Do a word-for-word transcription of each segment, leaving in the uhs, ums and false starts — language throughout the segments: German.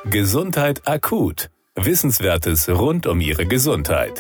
Gesundheit akut. Wissenswertes rund um Ihre Gesundheit.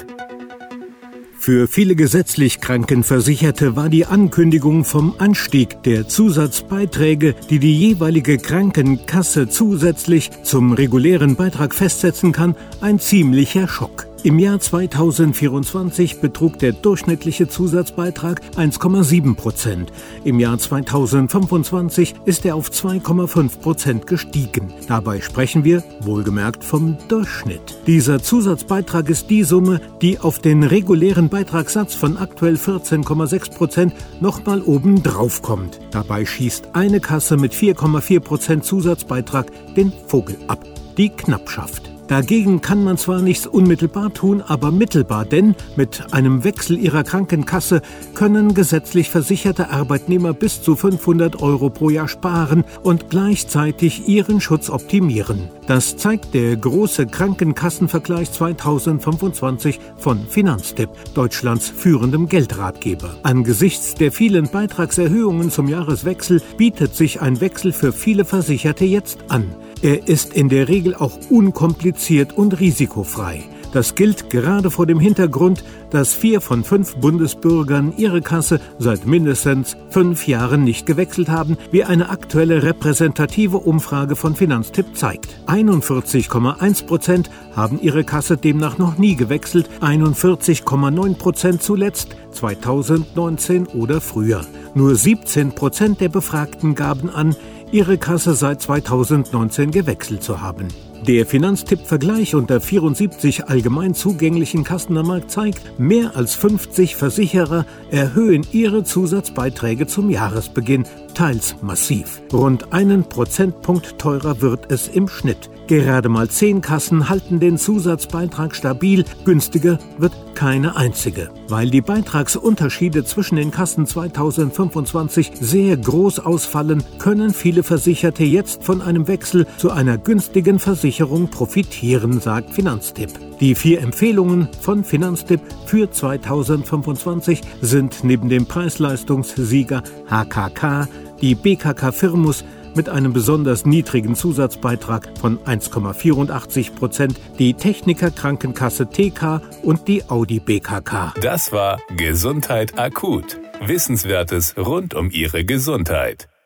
Für viele gesetzlich Krankenversicherte war die Ankündigung vom Anstieg der Zusatzbeiträge, die die jeweilige Krankenkasse zusätzlich zum regulären Beitrag festsetzen kann, ein ziemlicher Schock. Im Jahr zweitausendvierundzwanzig betrug der durchschnittliche Zusatzbeitrag eins Komma sieben Prozent. Im Jahr zweitausendfünfundzwanzig ist er auf zwei Komma fünf Prozent gestiegen. Dabei sprechen wir, wohlgemerkt, vom Durchschnitt. Dieser Zusatzbeitrag ist die Summe, die auf den regulären Beitragssatz von aktuell vierzehn Komma sechs Prozent nochmal oben drauf kommt. Dabei schießt eine Kasse mit vier Komma vier Prozent Zusatzbeitrag den Vogel ab. Die Knappschaft. Dagegen kann man zwar nichts unmittelbar tun, aber mittelbar, denn mit einem Wechsel ihrer Krankenkasse können gesetzlich versicherte Arbeitnehmer bis zu fünfhundert Euro pro Jahr sparen und gleichzeitig ihren Schutz optimieren. Das zeigt der große Krankenkassenvergleich zweitausendfünfundzwanzig von Finanztipp, Deutschlands führendem Geldratgeber. Angesichts der vielen Beitragserhöhungen zum Jahreswechsel bietet sich ein Wechsel für viele Versicherte jetzt an. Er ist in der Regel auch unkompliziert und risikofrei. Das gilt gerade vor dem Hintergrund, dass vier von fünf Bundesbürgern ihre Kasse seit mindestens fünf Jahren nicht gewechselt haben, wie eine aktuelle repräsentative Umfrage von Finanztipp zeigt. einundvierzig Komma eins Prozent haben ihre Kasse demnach noch nie gewechselt, einundvierzig Komma neun Prozent zuletzt zweitausendneunzehn oder früher. Nur siebzehn Prozent der Befragten gaben an, ihre Kasse seit zweitausendneunzehn gewechselt zu haben. Der Finanztipp-Vergleich unter vierundsiebzig allgemein zugänglichen Kassen am Markt zeigt, mehr als fünfzig Versicherer erhöhen ihre Zusatzbeiträge zum Jahresbeginn, teils massiv. Rund einen Prozentpunkt teurer wird es im Schnitt. Gerade mal zehn Kassen halten den Zusatzbeitrag stabil, günstiger wird keine einzige. Weil die Beitragsunterschiede zwischen den Kassen zweitausendfünfundzwanzig sehr groß ausfallen, können viele Versicherte jetzt von einem Wechsel zu einer günstigen Versicherung profitieren, sagt Finanztipp. Die vier Empfehlungen von Finanztipp für zweitausendfünfundzwanzig sind neben dem Preis-Leistungs-Sieger H K K die B K K Firmus mit einem besonders niedrigen Zusatzbeitrag von eins Komma vierundachtzig Prozent, die Techniker Krankenkasse T K und die Audi B K K. Das war Gesundheit akut. Wissenswertes rund um Ihre Gesundheit.